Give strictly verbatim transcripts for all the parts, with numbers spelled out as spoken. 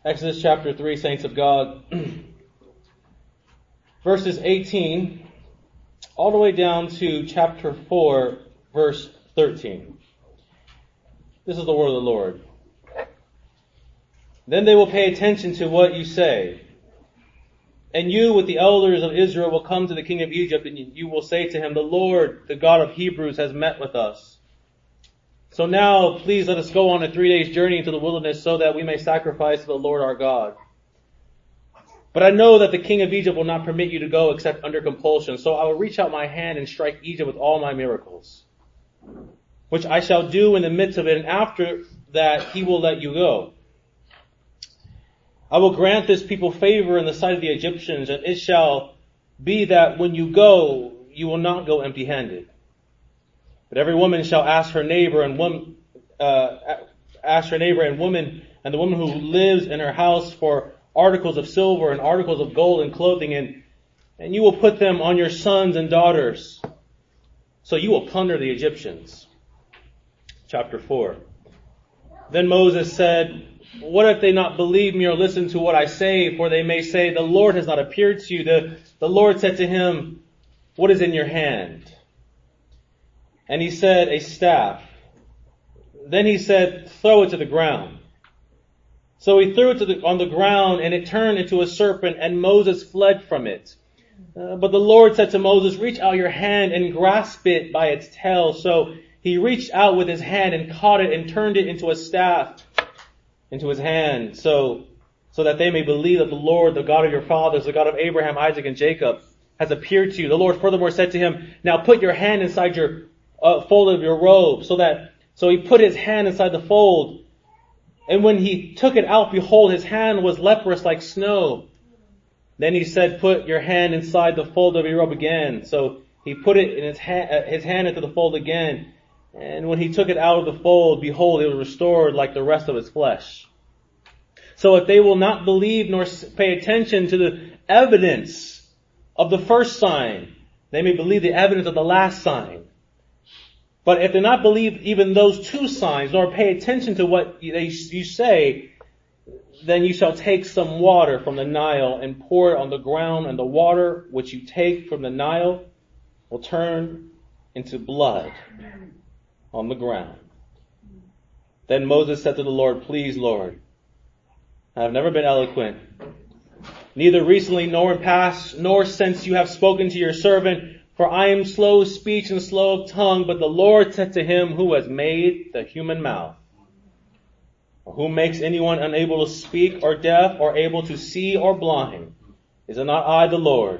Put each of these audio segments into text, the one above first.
Exodus chapter three, saints of God, verses eighteen all the way down to chapter four, verse thirteen. This is the word of the Lord. Then they will pay attention to what you say. And you with the elders of Israel will come to the king of Egypt, and you will say to him, the Lord, the God of Hebrews, has met with us. So now, please let us go on a three days journey into the wilderness so that we may sacrifice to the Lord our God. But I know that the king of Egypt will not permit you to go except under compulsion. So I will reach out my hand and strike Egypt with all my miracles, which I shall do in the midst of it. And after that, he will let you go. I will grant this people favor in the sight of the Egyptians, and it shall be that when you go, you will not go empty-handed. But every woman shall ask her neighbor and woman, uh, ask her neighbor and woman, and the woman who lives in her house for articles of silver and articles of gold and clothing, and, and you will put them on your sons and daughters. So you will plunder the Egyptians. Chapter four. Then Moses said, what if they not believe me or listen to what I say? For they may say, the Lord has not appeared to you. The, the Lord said to him, what is in your hand? And he said, a staff. Then he said, throw it to the ground. So he threw it to the, on the ground, and it turned into a serpent, and Moses fled from it. Uh, but the Lord said to Moses, reach out your hand and grasp it by its tail. So he reached out with his hand and caught it and turned it into a staff into his hand, so so that they may believe that the Lord, the God of your fathers, the God of Abraham, Isaac, and Jacob, has appeared to you. The Lord furthermore said to him, now put your hand inside your uh, fold of your robe. So that so he put his hand inside the fold, and when he took it out, behold, his hand was leprous like snow. Then he said, put your hand inside the fold of your robe again. So he put it in his hand, uh, his hand into the fold again. And when he took it out of the fold, behold, it was restored like the rest of his flesh. So if they will not believe nor pay attention to the evidence of the first sign, they may believe the evidence of the last sign. But if they not believe even those two signs, nor pay attention to what you say, then you shall take some water from the Nile and pour it on the ground, and the water which you take from the Nile will turn into blood on the ground. Then Moses said to the Lord, please, Lord, I have never been eloquent, neither recently nor in past, nor since you have spoken to your servant, for I am slow of speech and slow of tongue. But the Lord said to him, who has made the human mouth? Or who makes anyone unable to speak or deaf or able to see or blind? Is it not I, the Lord?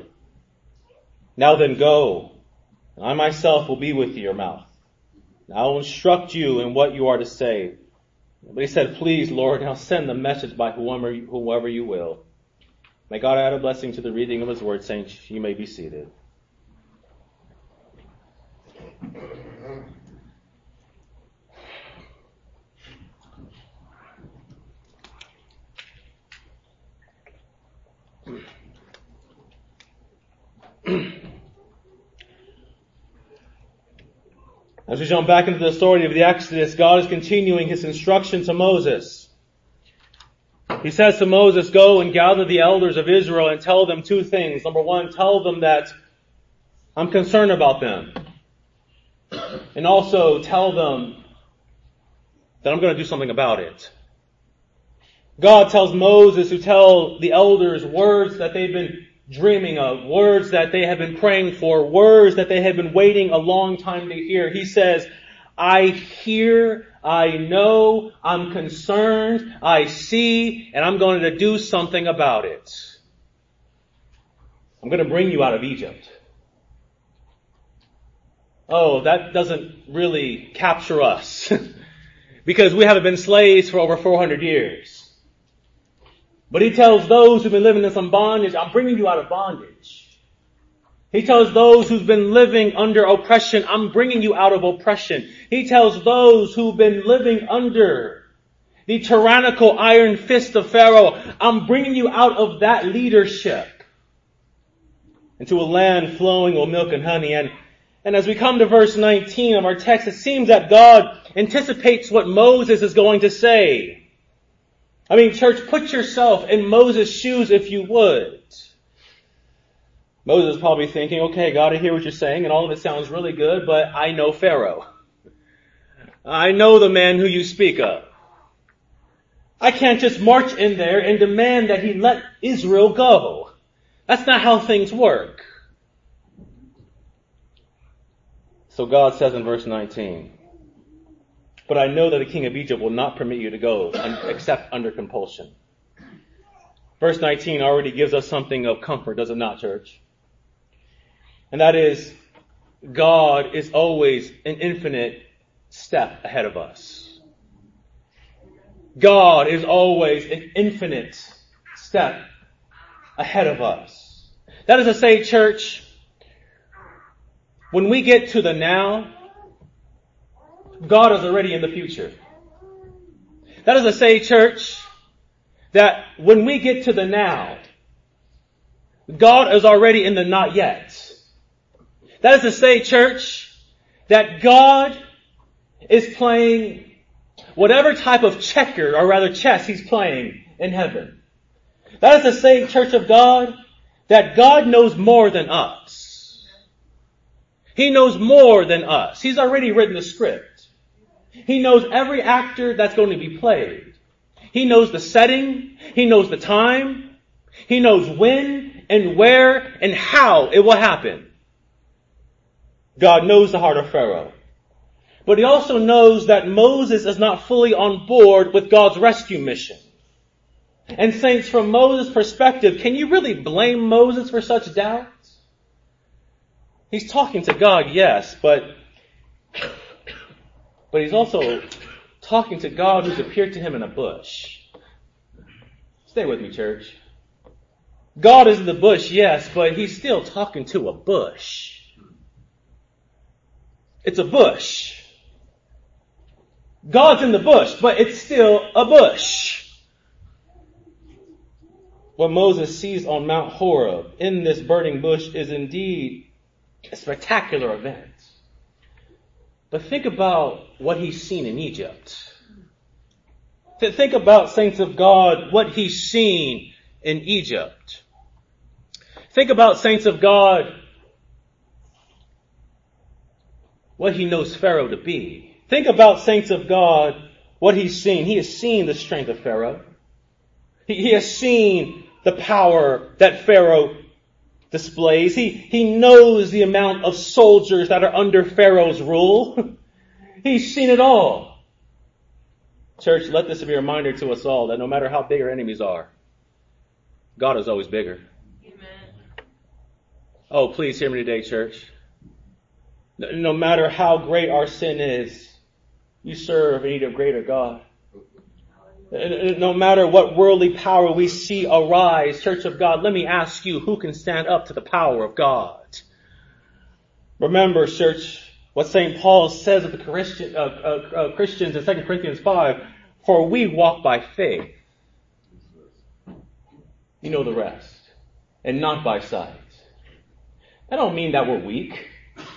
Now then go, and I myself will be with your mouth. I will instruct you in what you are to say. But he said, please, Lord, now send the message by whoever, whoever you will. May God add a blessing to the reading of his word. Saints, you may be seated. As we jump back into the story of the Exodus, God is continuing his instruction to Moses. He says to Moses, go and gather the elders of Israel and tell them two things. Number one, tell them that I'm concerned about them. And also tell them that I'm going to do something about it. God tells Moses to tell the elders words that they've been dreaming of, words that they have been praying for, words that they have been waiting a long time to hear. He says, I hear, I know, I'm concerned, I see, and I'm going to do something about it. I'm going to bring you out of Egypt. Oh, that doesn't really capture us because we haven't been slaves for over four hundred years. But he tells those who've been living in some bondage, I'm bringing you out of bondage. He tells those who've been living under oppression, I'm bringing you out of oppression. He tells those who've been living under the tyrannical iron fist of Pharaoh, I'm bringing you out of that leadership into a land flowing with milk and honey. And, and as we come to verse nineteen of our text, it seems that God anticipates what Moses is going to say. I mean, church, put yourself in Moses' shoes if you would. Moses is probably thinking, okay, God, I hear what you're saying, and all of it sounds really good, but I know Pharaoh. I know the man who you speak of. I can't just march in there and demand that he let Israel go. That's not how things work. So God says in verse nineteen, but I know that the king of Egypt will not permit you to go except under compulsion. Verse nineteen already gives us something of comfort, does it not, church? And that is, God is always an infinite step ahead of us. God is always an infinite step ahead of us. That is to say, church, when we get to the now, God is already in the future. That is to say, church, that when we get to the now, God is already in the not yet. That is to say, church, that God is playing whatever type of checker, or rather chess, he's playing in heaven. That is to say, church of God, that God knows more than us. He knows more than us. He's already written the script. He knows every actor that's going to be played. He knows the setting. He knows the time. He knows when and where and how it will happen. God knows the heart of Pharaoh. But he also knows that Moses is not fully on board with God's rescue mission. And saints, from Moses' perspective, can you really blame Moses for such doubt? He's talking to God, yes, but, but he's also talking to God who's appeared to him in a bush. Stay with me, church. God is in the bush, yes, but he's still talking to a bush. It's a bush. God's in the bush, but it's still a bush. What Moses sees on Mount Horeb in this burning bush is indeed a spectacular event. But think about what he's seen in Egypt. Think about, saints of God, what he's seen in Egypt. Think about, saints of God, what he knows Pharaoh to be. Think about, saints of God, what he's seen. He has seen the strength of Pharaoh. He, he has seen the power that Pharaoh displays. He, he knows the amount of soldiers that are under Pharaoh's rule. He's seen it all. Church, let this be a reminder to us all that no matter how big our enemies are, God is always bigger. Amen. Oh, please hear me today, church. No matter how great our sin is, you serve and need a greater God. No matter what worldly power we see arise, church of God, let me ask you, who can stand up to the power of God? Remember, church, what Saint Paul says of the Christian, uh, uh, uh, Christians in Second Corinthians five, for we walk by faith. You know the rest. And not by sight. I don't mean that we're weak.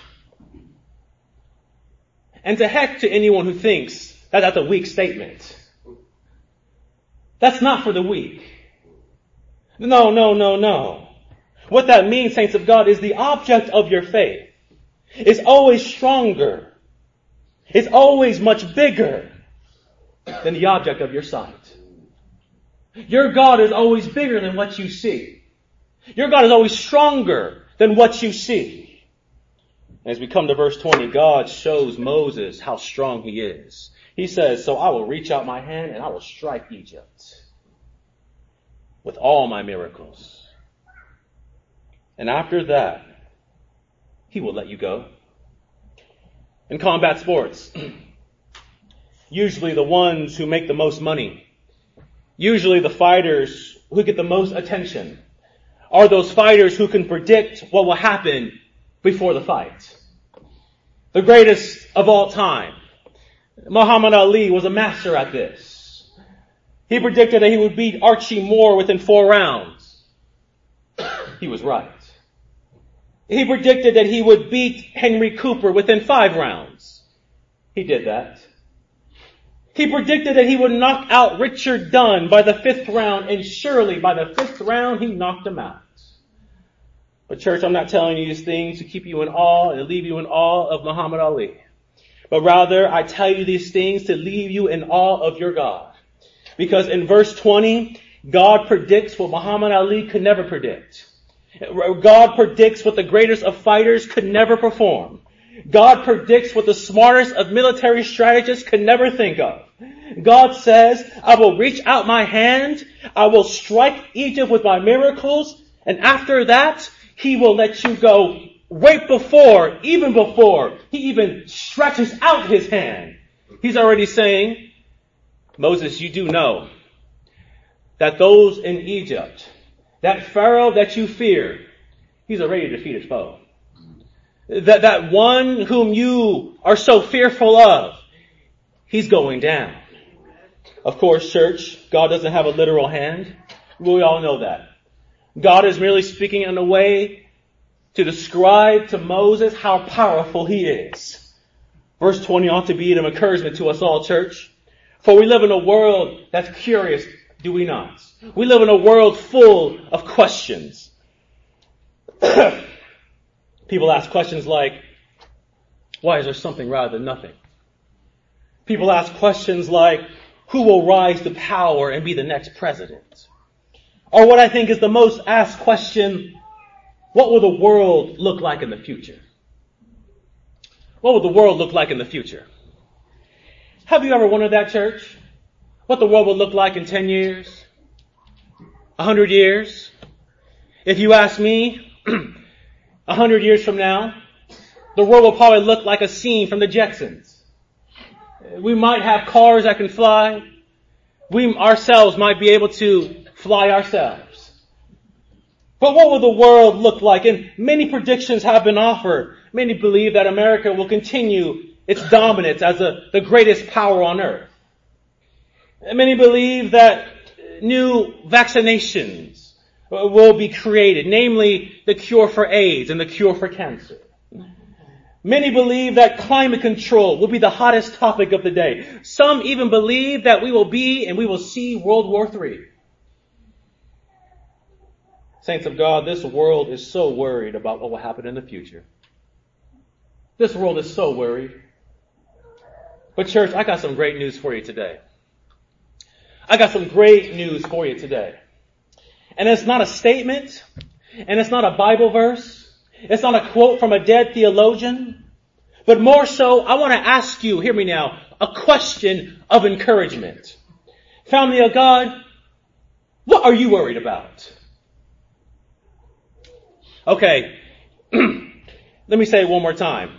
And to heck to anyone who thinks that that's a weak statement. That's not for the weak. No, no, no, no. What that means, saints of God, is the object of your faith is always stronger. It's always much bigger than the object of your sight. Your God is always bigger than what you see. Your God is always stronger than what you see. As we come to verse twenty, God shows Moses how strong he is. He says, so I will reach out my hand and I will strike Egypt with all my miracles. And after that, he will let you go. In combat sports, usually the ones who make the most money, usually the fighters who get the most attention, are those fighters who can predict what will happen before the fight. The greatest of all time, Muhammad Ali, was a master at this. He predicted that he would beat Archie Moore within four rounds. He was right. He predicted that he would beat Henry Cooper within five rounds. He did that. He predicted that he would knock out Richard Dunn by the fifth round, and surely by the fifth round he knocked him out. But church, I'm not telling you these things to keep you in awe and to leave you in awe of Muhammad Ali. But rather, I tell you these things to leave you in awe of your God. Because in verse twenty, God predicts what Muhammad Ali could never predict. God predicts what the greatest of fighters could never perform. God predicts what the smartest of military strategists could never think of. God says, I will reach out my hand, I will strike Egypt with my miracles, and after that, He will let you go right before, even before He even stretches out His hand. He's already saying, Moses, you do know that those in Egypt, that Pharaoh that you fear, he's already defeated foe. That, that one whom you are so fearful of, he's going down. Of course, church, God doesn't have a literal hand. We all know that. God is merely speaking in a way to describe to Moses how powerful he is. Verse twenty ought to be an encouragement to us all, church. For we live in a world that's curious, do we not? We live in a world full of questions. People ask questions like, why is there something rather than nothing? People ask questions like, who will rise to power and be the next president? Or what I think is the most asked question, what will the world look like in the future? What will the world look like in the future? Have you ever wondered that, church? What the world will look like in ten years? A hundred years? If you ask me, a hundred years from now, the world will probably look like a scene from the Jetsons. We might have cars that can fly. We ourselves might be able to fly ourselves. But what will the world look like? And many predictions have been offered. Many believe that America will continue its dominance as a, the greatest power on earth. And many believe that new vaccinations will be created, namely the cure for AIDS and the cure for cancer. Many believe that climate control will be the hottest topic of the day. Some even believe that we will be and we will see World War Three. Saints of God, this world is so worried about what will happen in the future. This world is so worried. But church, I got some great news for you today. I got some great news for you today. And it's not a statement, and it's not a Bible verse. It's not a quote from a dead theologian. But more so, I want to ask you, hear me now, a question of encouragement. Family of God, what are you worried about? Okay, let me say it one more time.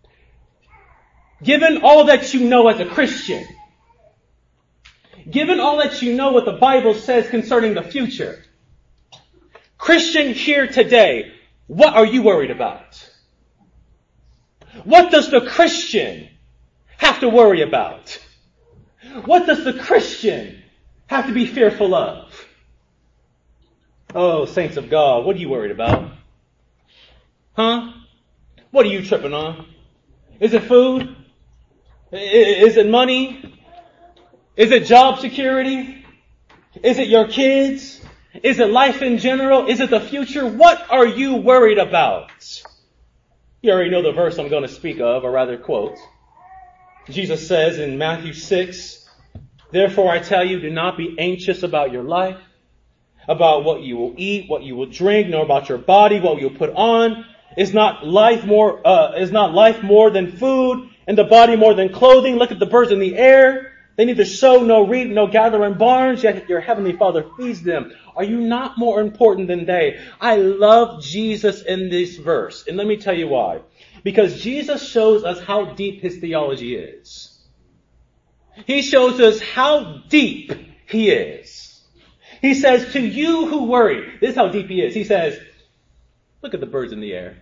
Given all that you know as a Christian, given all that you know what the Bible says concerning the future, Christian here today, what are you worried about? What does the Christian have to worry about? What does the Christian have to be fearful of? Oh, saints of God, what are you worried about? Huh? What are you tripping on? Is it food? Is it money? Is it job security? Is it your kids? Is it life in general? Is it the future? What are you worried about? You already know the verse I'm going to speak of, or rather quote. Jesus says in Matthew six, therefore I tell you, do not be anxious about your life, about what you will eat, what you will drink, nor about your body, what you will put on. Is not life more, uh, is not life more than food, and the body more than clothing? Look at the birds in the air. They neither sow nor reap nor gather in barns, yet your heavenly Father feeds them. Are you not more important than they? I love Jesus in this verse. And let me tell you why. Because Jesus shows us how deep his theology is. He shows us how deep he is. He says, to you who worry, this is how deep he is. He says, look at the birds in the air.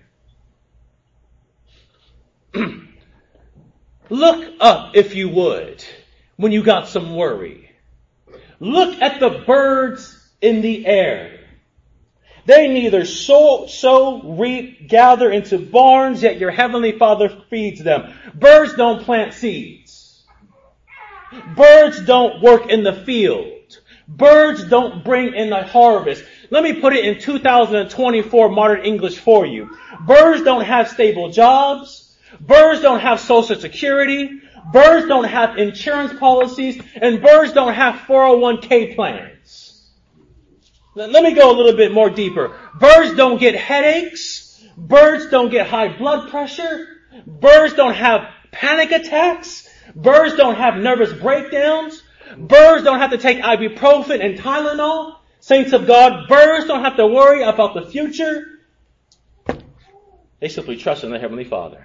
Look up, if you would, when you got some worry. Look at the birds in the air. They neither sow, sow, reap, gather into barns, yet your heavenly Father feeds them. Birds don't plant seeds. Birds don't work in the field. Birds don't bring in the harvest. Let me put it in two thousand twenty-four modern English for you. Birds don't have stable jobs. Birds don't have social security. Birds don't have insurance policies. And birds don't have four oh one k plans. Let me go a little bit more deeper. Birds don't get headaches. Birds don't get high blood pressure. Birds don't have panic attacks. Birds don't have nervous breakdowns. Birds don't have to take ibuprofen and Tylenol. Saints of God, birds don't have to worry about the future. They simply trust in their Heavenly Father.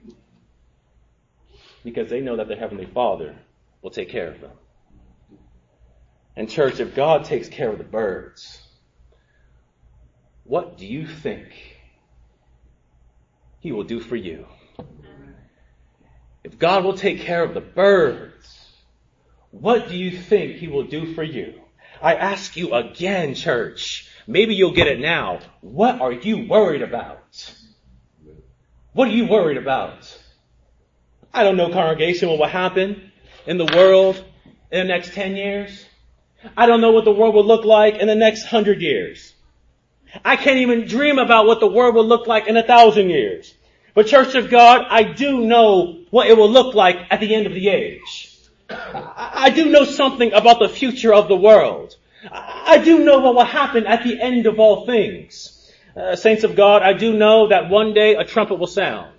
Because they know that their Heavenly Father will take care of them. And church, if God takes care of the birds, what do you think He will do for you? If God will take care of the birds, what do you think He will do for you? I ask you again, church. Maybe you'll get it now. What are you worried about? What are you worried about? I don't know, congregation, what will happen in the world in the next ten years. I don't know what the world will look like in the next hundred years. I can't even dream about what the world will look like in a thousand years. But Church of God, I do know what it will look like at the end of the age. I do know something about the future of the world. I do know what will happen at the end of all things. Uh, saints of God, I do know that one day a trumpet will sound.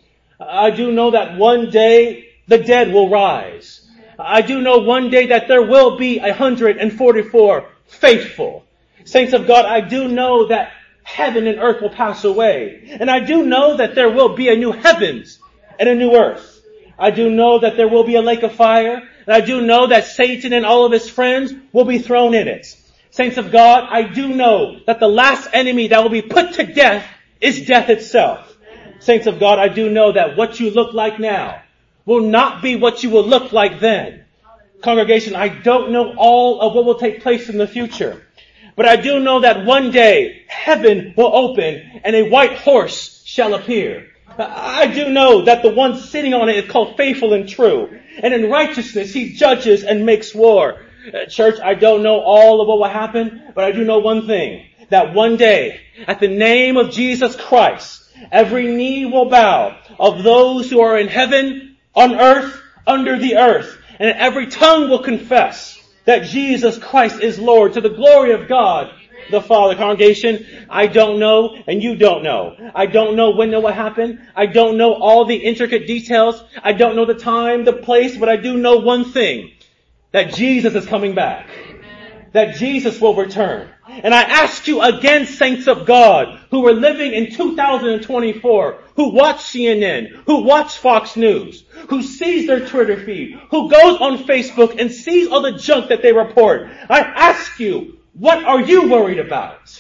I do know that one day the dead will rise. I do know one day that there will be one hundred forty-four faithful. Saints of God, I do know that heaven and earth will pass away. And I do know that there will be a new heavens and a new earth. I do know that there will be a lake of fire. And I do know that Satan and all of his friends will be thrown in it. Saints of God, I do know that the last enemy that will be put to death is death itself. Saints of God, I do know that what you look like now will not be what you will look like then. Congregation, I don't know all of what will take place in the future. But I do know that one day heaven will open and a white horse shall appear. I do know that the one sitting on it is called faithful and true. And in righteousness he judges and makes war. Uh, church, I don't know all of what will happen, but I do know one thing. That one day, at the name of Jesus Christ, every knee will bow of those who are in heaven, on earth, under the earth. And every tongue will confess that Jesus Christ is Lord to the glory of God the Father. Congregation, I don't know and you don't know. I don't know when it will happen. I don't know all the intricate details. I don't know the time, the place, but I do know one thing. That Jesus is coming back. That Jesus will return. And I ask you again, saints of God, who are living in two thousand twenty-four, who watch C N N, who watch Fox News, who sees their Twitter feed, who goes on Facebook and sees all the junk that they report. I ask you, what are you worried about?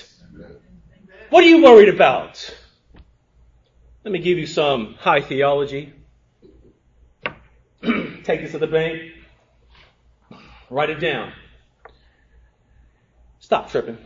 What are you worried about? Let me give you some high theology. Take this to the bank. Write it down. Stop tripping.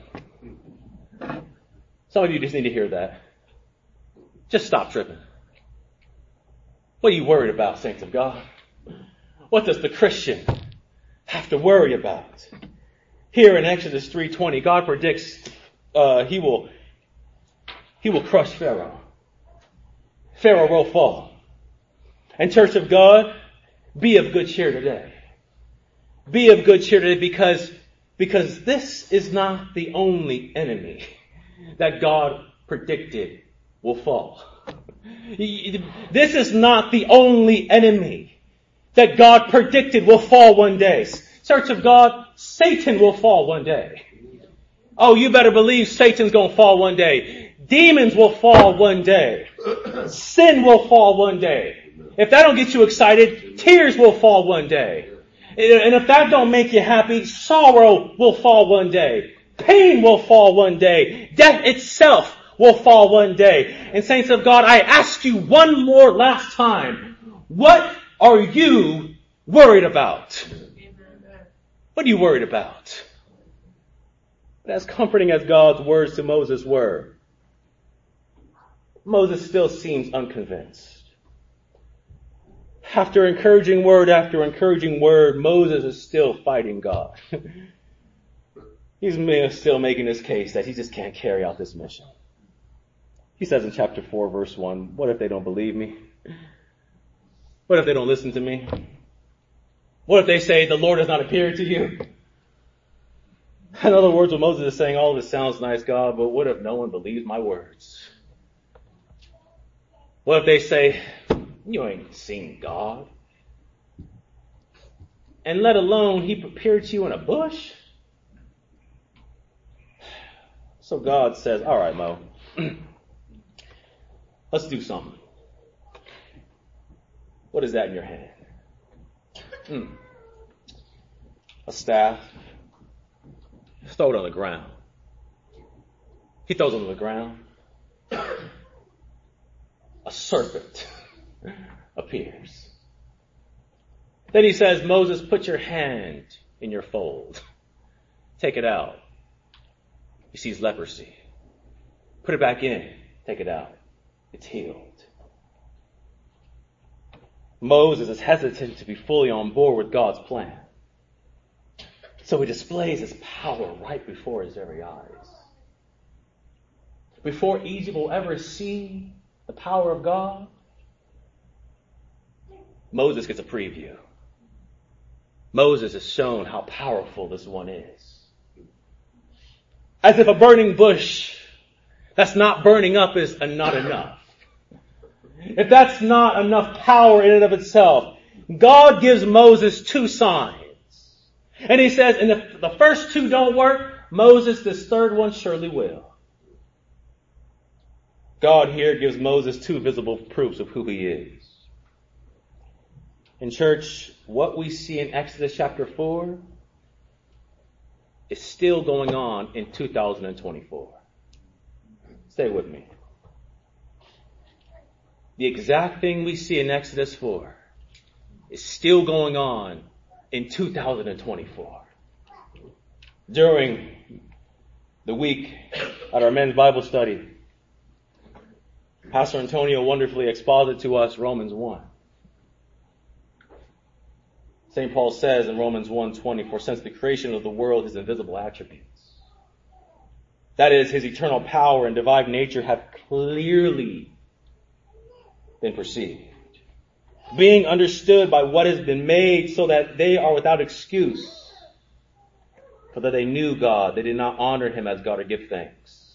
Some of you just need to hear that. Just stop tripping. What are you worried about, saints of God? What does the Christian have to worry about? Here in Exodus three twenty, God predicts uh, he will he will crush Pharaoh. Pharaoh will fall. And Church of God, be of good cheer today. Be of good cheer today because, because this is not the only enemy that God predicted will fall. This is not the only enemy that God predicted will fall one day. Church of God, Satan will fall one day. Oh, you better believe Satan's going to fall one day. Demons will fall one day. Sin will fall one day. If that don't get you excited, tears will fall one day. And if that don't make you happy, sorrow will fall one day. Pain will fall one day. Death itself will fall one day. And saints of God, I ask you one more last time, what are you worried about? What are you worried about? But as comforting as God's words to Moses were, Moses still seems unconvinced. after encouraging word after encouraging word, Moses is still fighting God. He's still making this case that he just can't carry out this mission. He says in chapter four, verse one, what if they don't believe me? What if they don't listen to me? What if they say the Lord has not appeared to you? In other words, what Moses is saying, all of this sounds nice, God, but what if no one believes my words? What if they say, you ain't seen God? And let alone he prepared you in a bush? So God says, all right, Mo, let's do something. What is that in your hand? Mm. A staff. Throw it on the ground. He throws it on the ground. A serpent appears. Then he says, Moses, put your hand in your fold. Take it out. He sees leprosy. Put it back in. Take it out. It's healed. Moses is hesitant to be fully on board with God's plan. So he displays his power right before his very eyes. Before Egypt will ever see the power of God, Moses gets a preview. Moses is shown how powerful this one is. As if a burning bush that's not burning up is not enough. If that's not enough power in and of itself, God gives Moses two signs. And he says, and if the first two don't work, Moses, this third one surely will. God here gives Moses two visible proofs of who he is. In church, what we see in Exodus chapter four is still going on in two thousand twenty-four. Stay with me. The exact thing we see in Exodus four is still going on in two thousand twenty-four. During the week at our men's Bible study, Pastor Antonio wonderfully exposited to us Romans one. Saint Paul says in Romans one twenty, for since the creation of the world, his invisible attributes, that is, his eternal power and divine nature, have clearly been perceived, being understood by what has been made, so that they are without excuse. For that they knew God, they did not honor him as God or give thanks.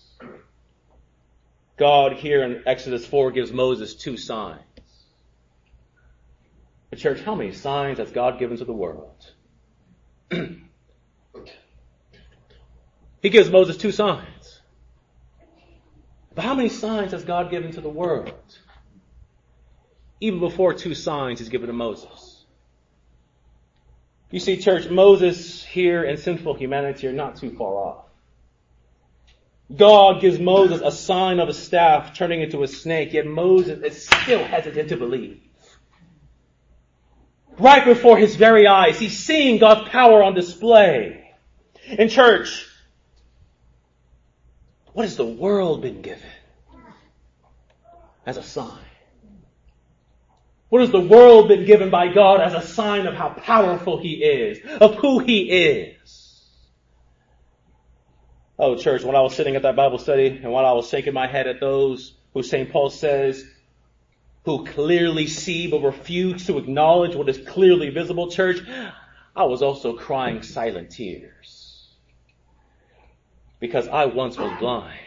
God here in Exodus four gives Moses two signs. But church, how many signs has God given to the world? He gives Moses two signs. But how many signs has God given to the world? Even before two signs he's given to Moses. You see, church, Moses here and sinful humanity are not too far off. God gives Moses a sign of a staff turning into a snake, yet Moses is still hesitant to believe. Right before his very eyes, he's seeing God's power on display. In church, what has the world been given as a sign? What has the world been given by God as a sign of how powerful he is, of who he is? Oh, church, when I was sitting at that Bible study and while I was shaking my head at those who Saint Paul says, who clearly see but refuse to acknowledge what is clearly visible, church, I was also crying silent tears. Because I once was blind,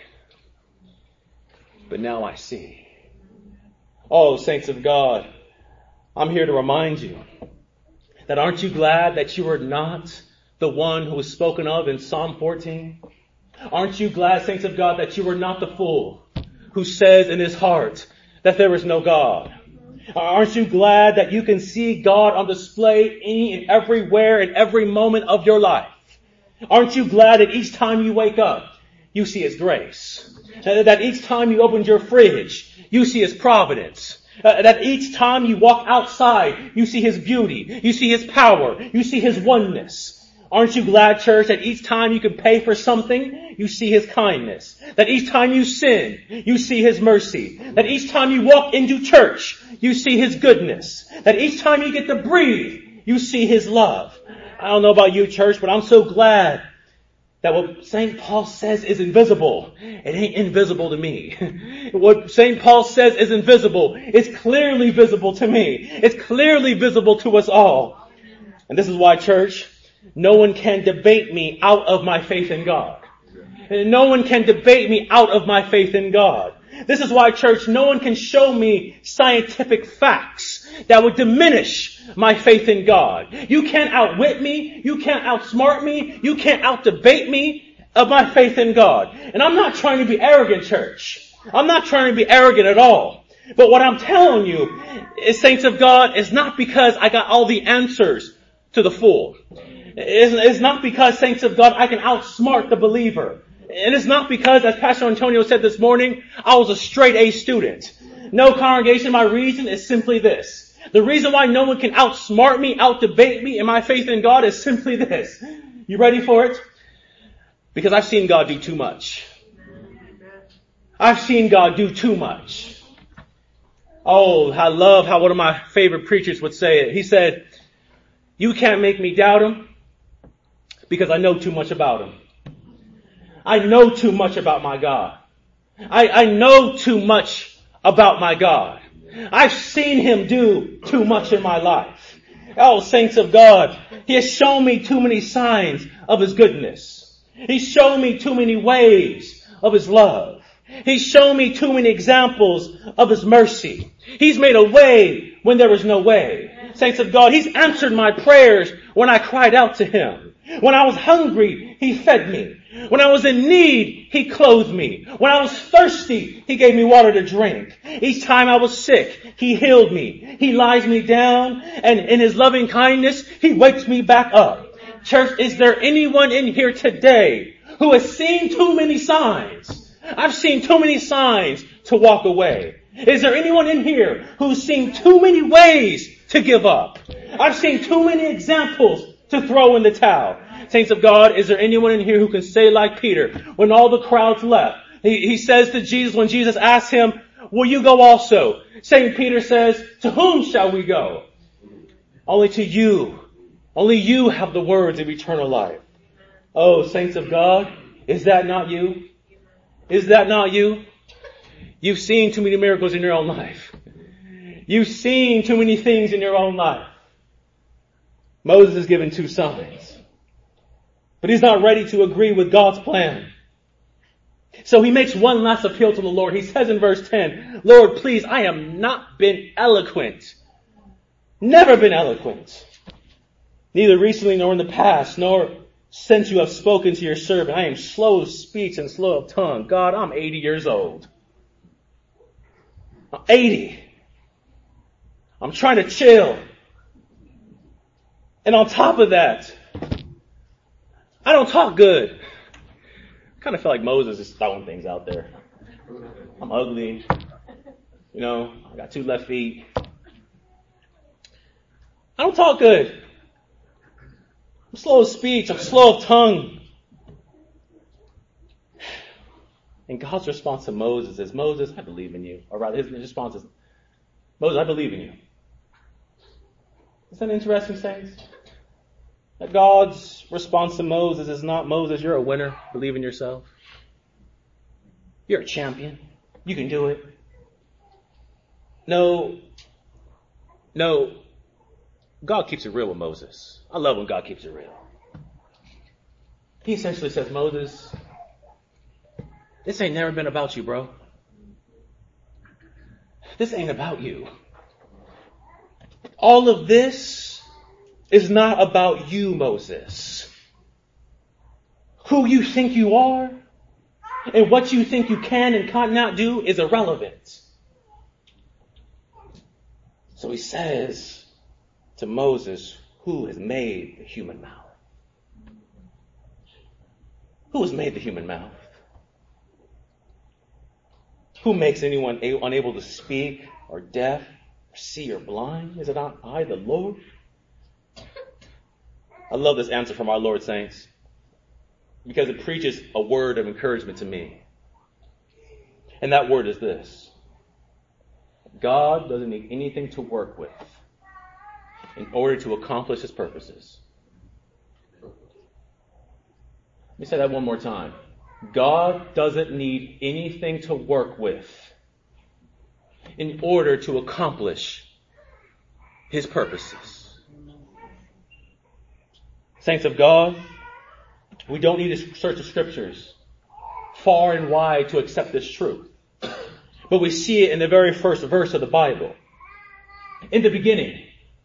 but now I see. Oh, saints of God, I'm here to remind you that aren't you glad that you are not the one who is spoken of in Psalm fourteen? Aren't you glad, saints of God, that you are not the fool who says in his heart that there is no God? Aren't you glad that you can see God on display any and everywhere in every moment of your life? Aren't you glad that each time you wake up, you see his grace? That each time you open your fridge, you see his providence? Uh, that each time you walk outside, you see his beauty, you see his power, you see his oneness. Aren't you glad, church, that each time you can pay for something, you see his kindness? That each time you sin, you see his mercy? That each time you walk into church, you see His goodness. That each time you get to breathe, you see His love. I don't know about you, church, but I'm so glad that what Saint Paul says is invisible. It ain't invisible to me. What Saint Paul says is invisible. It's clearly visible to me. It's clearly visible to us all. And this is why, church, no one can debate me out of my faith in God. And no one can debate me out of my faith in God. This is why, church, no one can show me scientific facts that would diminish my faith in God. You can't outwit me. You can't outsmart me. You can't outdebate me of my faith in God. And I'm not trying to be arrogant, church. I'm not trying to be arrogant at all. But what I'm telling you is, saints of God, is not because I got all the answers to the full. It's not because, saints of God, I can outsmart the believer. And it's not because, as Pastor Antonio said this morning, I was a straight A student. No, congregation, my reason is simply this. The reason why no one can outsmart me, outdebate me in my faith in God is simply this. You ready for it? Because I've seen God do too much. I've seen God do too much. Oh, I love how one of my favorite preachers would say it. He said, you can't make me doubt Him because I know too much about Him. I know too much about my God. I, I know too much about my God. I've seen Him do too much in my life. Oh, saints of God, He has shown me too many signs of His goodness. He's shown me too many ways of His love. He's shown me too many examples of His mercy. He's made a way when there was no way. Saints of God, He's answered my prayers when I cried out to Him. When I was hungry, He fed me. When I was in need, He clothed me. When I was thirsty, He gave me water to drink. Each time I was sick, He healed me. He lies me down, and in His loving kindness, He wakes me back up. Church, is there anyone in here today who has seen too many signs? I've seen too many signs to walk away. Is there anyone in here who's seen too many ways to give up? I've seen too many examples to throw in the towel. Saints of God, is there anyone in here who can say like Peter, when all the crowds left, he, he says to Jesus, when Jesus asked him, will you go also? Saint Peter says, to whom shall we go? Only to you. Only you have the words of eternal life. Oh, saints of God, is that not you? Is that not you? You've seen too many miracles in your own life. You've seen too many things in your own life. Moses is given two signs. But he's not ready to agree with God's plan. So he makes one last appeal to the Lord. He says in verse ten, Lord, please, I have not been eloquent. Never been eloquent. Neither recently nor in the past, nor since you have spoken to your servant. I am slow of speech and slow of tongue. God, I'm eighty years old. I'm eighty. I'm trying to chill. And on top of that, I don't talk good. I kind of feel like Moses is throwing things out there. I'm ugly. You know, I got two left feet. I don't talk good. I'm slow of speech. I'm slow of tongue. And God's response to Moses is, Moses, I believe in you. Or rather, his response is, Moses, I believe in you. Isn't that interesting, saints? That God's response to Moses is not, Moses, you're a winner. Believe in yourself. You're a champion. You can do it. No. No. God keeps it real with Moses. I love when God keeps it real. He essentially says, Moses, this ain't never been about you, bro. This ain't about you. All of this is not about you, Moses. Who you think you are and what you think you can and cannot do is irrelevant. So he says to Moses, who has made the human mouth? Who has made the human mouth? Who makes anyone a- unable to speak or deaf or see or blind? Is it not I, the Lord? I love this answer from our Lord, saints, because it preaches a word of encouragement to me. And that word is this. God doesn't need anything to work with in order to accomplish his purposes. Let me say that one more time. God doesn't need anything to work with in order to accomplish his purposes. Saints of God, we don't need to search the scriptures far and wide to accept this truth. But we see it in the very first verse of the Bible. In the beginning,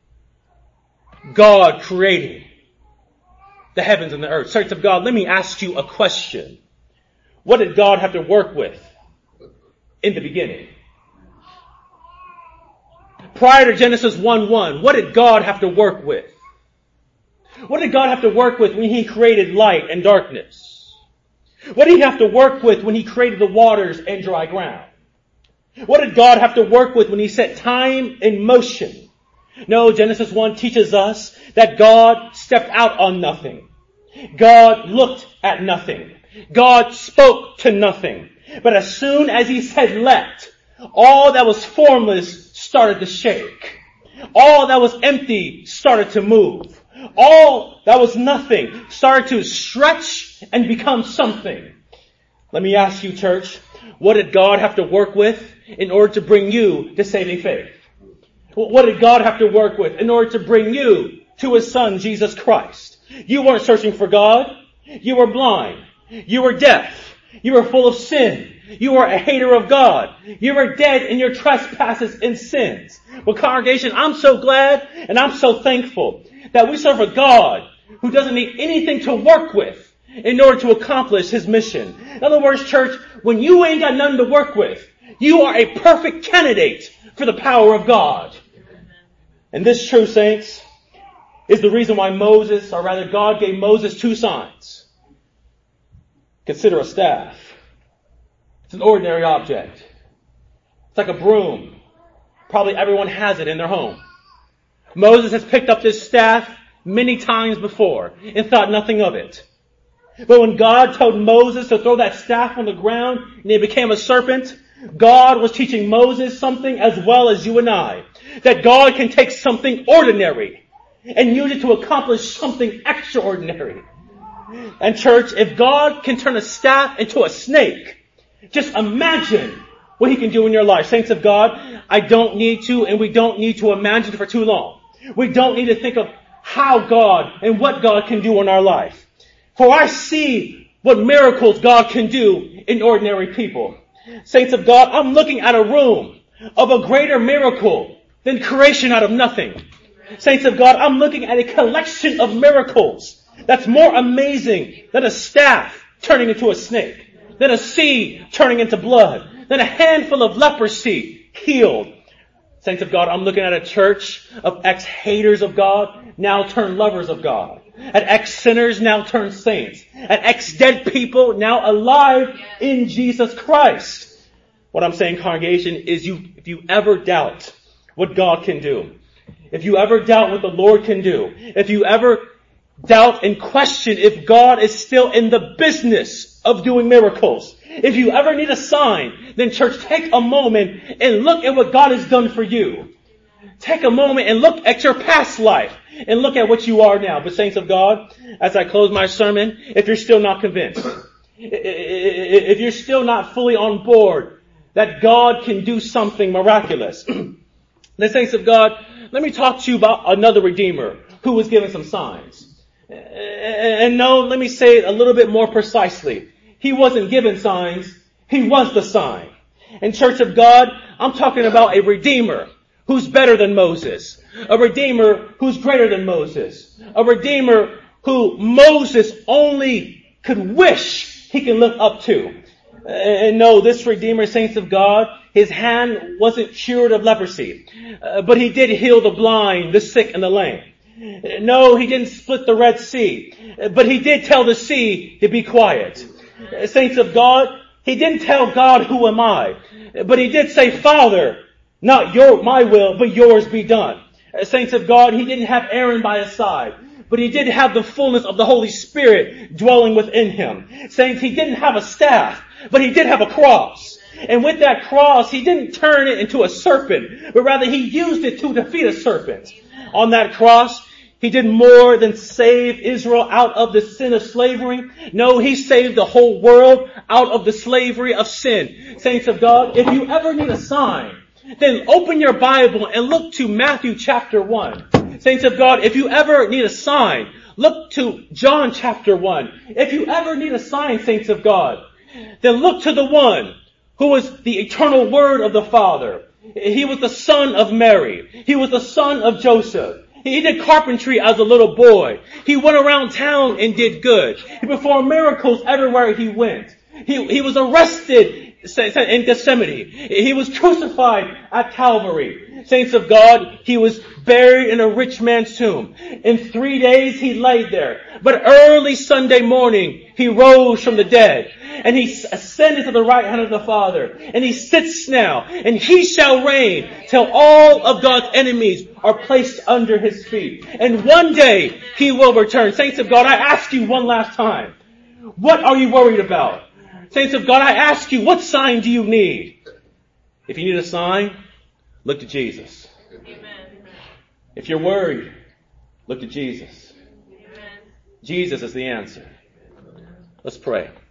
God created the heavens and the earth. Saints of God, let me ask you a question. What did God have to work with in the beginning? Prior to Genesis one one, what did God have to work with? What did God have to work with when he created light and darkness? What did he have to work with when he created the waters and dry ground? What did God have to work with when he set time in motion? No, Genesis one teaches us that God stepped out on nothing. God looked at nothing. God spoke to nothing. But as soon as he said let, all that was formless started to shake. All that was empty started to move. All that was nothing started to stretch and become something. Let me ask you, church, what did God have to work with in order to bring you to saving faith? What did God have to work with in order to bring you to his son, Jesus Christ? You weren't searching for God. You were blind. You were deaf. You were full of sin. You were a hater of God. You were dead in your trespasses and sins. Well, congregation, I'm so glad and I'm so thankful that we serve a God who doesn't need anything to work with in order to accomplish his mission. In other words, church, when you ain't got nothing to work with, you are a perfect candidate for the power of God. And this, true saints, is the reason why Moses, or rather God gave Moses two signs. Consider a staff. It's an ordinary object. It's like a broom. Probably everyone has it in their home. Moses has picked up this staff many times before and thought nothing of it. But when God told Moses to throw that staff on the ground and it became a serpent, God was teaching Moses something as well as you and I. That God can take something ordinary and use it to accomplish something extraordinary. And church, if God can turn a staff into a snake, just imagine what he can do in your life. Saints of God, I don't need to and we don't need to imagine for too long. We don't need to think of how God and what God can do in our life. For I see what miracles God can do in ordinary people. Saints of God, I'm looking at a room of a greater miracle than creation out of nothing. Saints of God, I'm looking at a collection of miracles that's more amazing than a staff turning into a snake, than a sea turning into blood, than a handful of leprosy healed. Saints of God, I'm looking at a church of ex-haters of God, now turned lovers of God. At ex-sinners, now turned saints. At ex-dead people, now alive in Jesus Christ. What I'm saying, congregation, is you, if you ever doubt what God can do, if you ever doubt what the Lord can do, if you ever doubt and question if God is still in the business of doing miracles, if you ever need a sign, then church, take a moment and look at what God has done for you. Take a moment and look at your past life and look at what you are now. But saints of God, as I close my sermon, if you're still not convinced, if you're still not fully on board that God can do something miraculous, then saints of God, let me talk to you about another Redeemer who was given some signs. And no, let me say it a little bit more precisely. He wasn't given signs. He was the sign. And church of God, I'm talking about a Redeemer who's better than Moses. A Redeemer who's greater than Moses. A Redeemer who Moses only could wish he could look up to. And no, this Redeemer, saints of God, his hand wasn't cured of leprosy, uh, but he did heal the blind, the sick, and the lame. No, he didn't split the Red Sea, but he did tell the sea to be quiet. Uh, saints of God, he didn't tell God, who am I? But he did say, Father, not your, my will, but yours be done. Uh, saints of God, he didn't have Aaron by his side, but he did have the fullness of the Holy Spirit dwelling within him. Saints, he didn't have a staff, but he did have a cross. And with that cross, he didn't turn it into a serpent, but rather he used it to defeat a serpent. On that cross, he did more than save Israel out of the sin of slavery. No, he saved the whole world out of the slavery of sin. Saints of God, if you ever need a sign, then open your Bible and look to Matthew chapter one. Saints of God, if you ever need a sign, look to John chapter one. If you ever need a sign, saints of God, then look to the one who was the eternal Word of the Father. He was the son of Mary. He was the son of Joseph. He did carpentry as a little boy. He went around town and did good. He performed miracles everywhere he went. He, he was arrested in Gethsemane. He was crucified at Calvary. Saints of God, he was buried in a rich man's tomb. In three days he lay there. But early Sunday morning, he rose from the dead. And he ascended to the right hand of the Father. And he sits now. And he shall reign till all of God's enemies are placed under his feet. And one day he will return. Saints of God, I ask you one last time. What are you worried about? Saints of God, I ask you, what sign do you need? If you need a sign, look to Jesus. Amen. If you're worried, look to Jesus. Amen. Jesus is the answer. Let's pray.